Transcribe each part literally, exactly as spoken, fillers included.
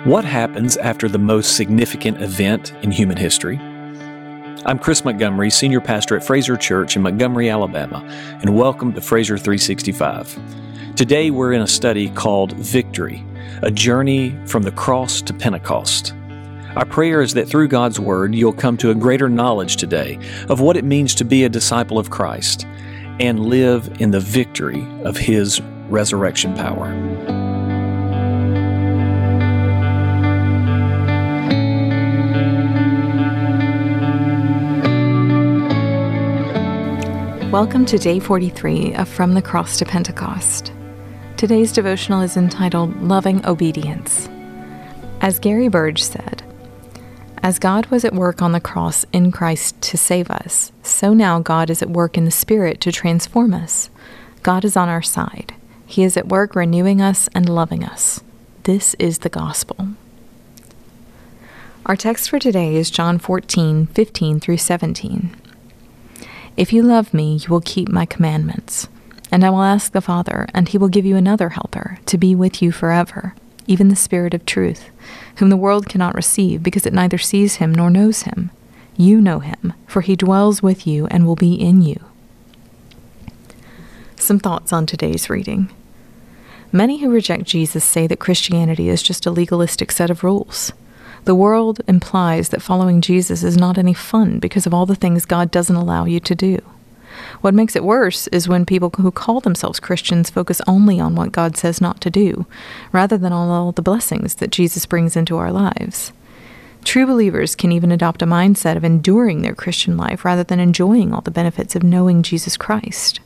What happens after the most significant event in human history? I'm Chris Montgomery, Senior Pastor at Fraser Church in Montgomery, Alabama, and welcome to Fraser three sixty-five. Today we're in a study called Victory, a journey from the cross to Pentecost. Our prayer is that through God's Word you'll come to a greater knowledge today of what it means to be a disciple of Christ and live in the victory of His resurrection power. Welcome to Day forty-three of From the Cross to Pentecost. Today's devotional is entitled Loving Obedience. As Gary Burge said, "As God was at work on the cross in Christ to save us, so now God is at work in the Spirit to transform us. God is on our side. He is at work renewing us and loving us. This is the gospel." Our text for today is John fourteen, fifteen through seventeen. "If you love me, you will keep my commandments. And I will ask the Father, and he will give you another helper, to be with you forever, even the Spirit of truth, whom the world cannot receive, because it neither sees him nor knows him. You know him, for he dwells with you and will be in you." Some thoughts on today's reading. Many who reject Jesus say that Christianity is just a legalistic set of rules. The world implies that following Jesus is not any fun because of all the things God doesn't allow you to do. What makes it worse is when people who call themselves Christians focus only on what God says not to do, rather than on all the blessings that Jesus brings into our lives. True believers can even adopt a mindset of enduring their Christian life rather than enjoying all the benefits of knowing Jesus Christ.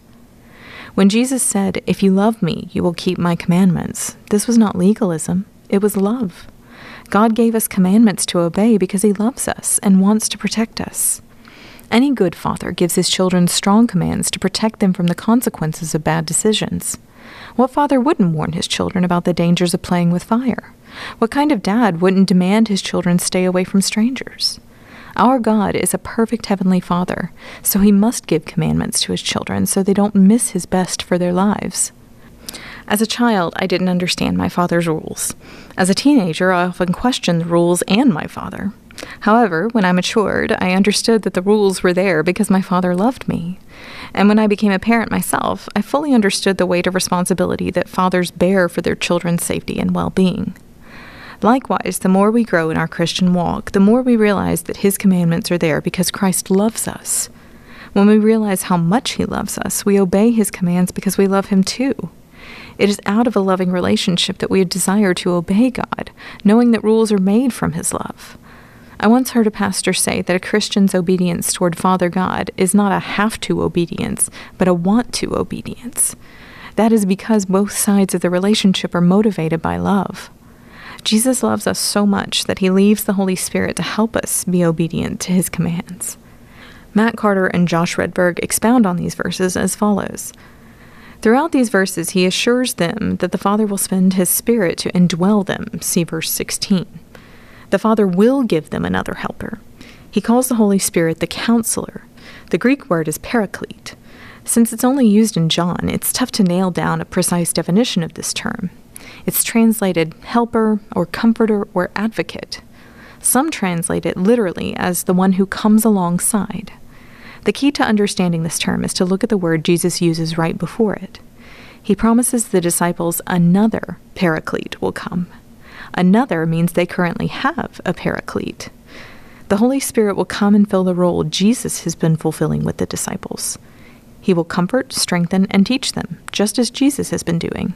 When Jesus said, "If you love me, you will keep my commandments," this was not legalism, it was love. God gave us commandments to obey because He loves us and wants to protect us. Any good father gives his children strong commands to protect them from the consequences of bad decisions. What father wouldn't warn his children about the dangers of playing with fire? What kind of dad wouldn't demand his children stay away from strangers? Our God is a perfect heavenly Father, so He must give commandments to His children so they don't miss His best for their lives. As a child, I didn't understand my father's rules. As a teenager, I often questioned the rules and my father. However, when I matured, I understood that the rules were there because my father loved me. And when I became a parent myself, I fully understood the weight of responsibility that fathers bear for their children's safety and well-being. Likewise, the more we grow in our Christian walk, the more we realize that His commandments are there because Christ loves us. When we realize how much He loves us, we obey His commands because we love Him too. It is out of a loving relationship that we desire to obey God, knowing that rules are made from His love. I once heard a pastor say that a Christian's obedience toward Father God is not a have-to obedience, but a want-to obedience. That is because both sides of the relationship are motivated by love. Jesus loves us so much that He leaves the Holy Spirit to help us be obedient to His commands. Matt Carter and Josh Redberg expound on these verses as follows. Throughout these verses, he assures them that the Father will spend His Spirit to indwell them, see verse sixteen. The Father will give them another helper. He calls the Holy Spirit the Counselor. The Greek word is paraclete. Since it's only used in John, it's tough to nail down a precise definition of this term. It's translated helper or comforter or advocate. Some translate it literally as the one who comes alongside. The key to understanding this term is to look at the word Jesus uses right before it. He promises the disciples another paraclete will come. Another means they currently have a paraclete. The Holy Spirit will come and fill the role Jesus has been fulfilling with the disciples. He will comfort, strengthen, and teach them, just as Jesus has been doing.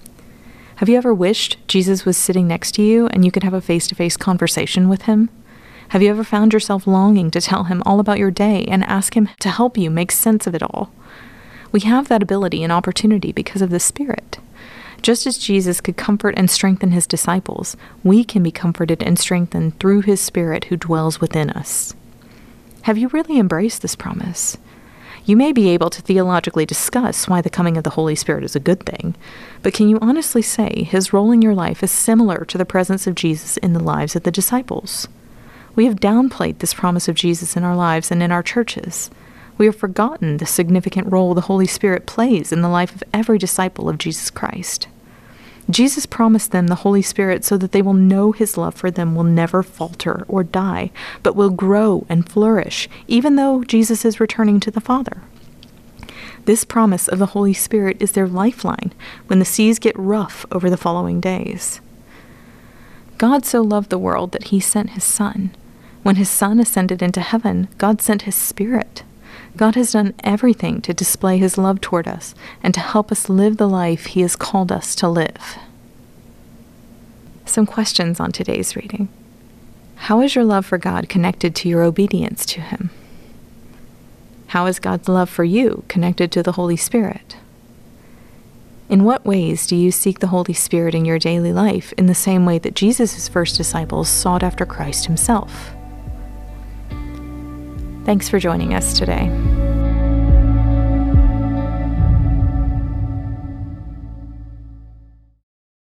Have you ever wished Jesus was sitting next to you and you could have a face-to-face conversation with Him? Have you ever found yourself longing to tell Him all about your day and ask Him to help you make sense of it all? We have that ability and opportunity because of the Spirit. Just as Jesus could comfort and strengthen His disciples, we can be comforted and strengthened through His Spirit who dwells within us. Have you really embraced this promise? You may be able to theologically discuss why the coming of the Holy Spirit is a good thing, but can you honestly say His role in your life is similar to the presence of Jesus in the lives of the disciples? We have downplayed this promise of Jesus in our lives and in our churches. We have forgotten the significant role the Holy Spirit plays in the life of every disciple of Jesus Christ. Jesus promised them the Holy Spirit so that they will know his love for them will never falter or die, but will grow and flourish, even though Jesus is returning to the Father. This promise of the Holy Spirit is their lifeline when the seas get rough over the following days. God so loved the world that he sent his Son. When his Son ascended into heaven, God sent his Spirit. God has done everything to display his love toward us and to help us live the life he has called us to live. Some questions on today's reading. How is your love for God connected to your obedience to him? How is God's love for you connected to the Holy Spirit? In what ways do you seek the Holy Spirit in your daily life in the same way that Jesus' first disciples sought after Christ himself? Thanks for joining us today.